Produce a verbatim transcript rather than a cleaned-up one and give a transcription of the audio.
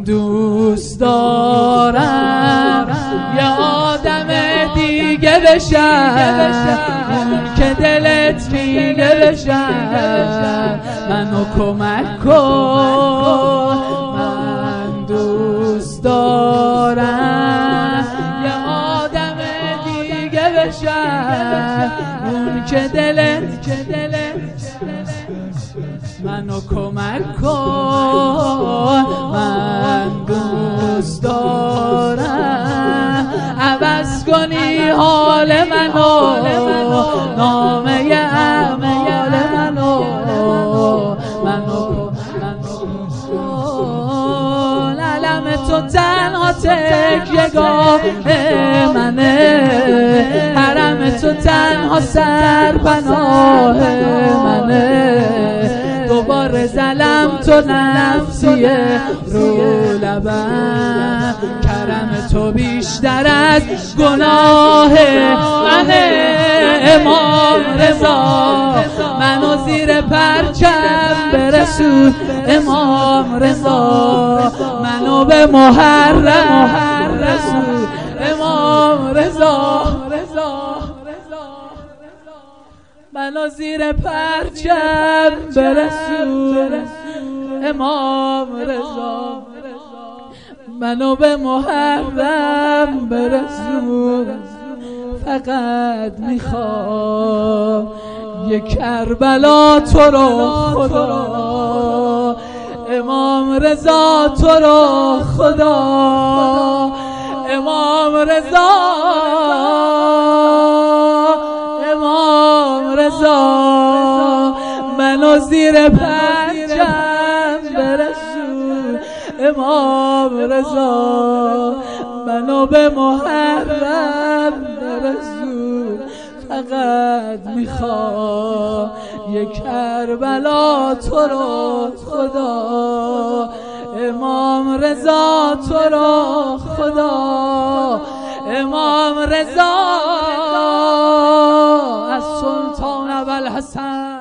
دوست دارم یه آدم دیگه بشم که دلت میگه بشم منو کمک کن. من دوست دارم یه آدم دیگه بشم اون که دلت که دلت منو کمک کن. من دوست دارم عوض کنی حال منو نامه اعمال منو منو علم تو تنها تکیه‌گاه منه حرم تو تنها سرپناه منه دوباره ظلم تو نفسیه رو لبم کرم تو بیشتر از گناه منه امام رضا منو زیر پرچم برسون امام رضا منو به محرم رسول امام رضا منو زیر پرچم برسون امام رضا منو به محرم برسون. فقط میخوام یه کربلا تو رو خدا امام رضا تو رو خدا امام رضا امام رضا منو زیر پرچم برسون امام رضا منو به محرم برسون. فقط میخوام یه کربلا تو رو خدا امام رضا تو رو خدا امام رضا از سلطان ابوالحسن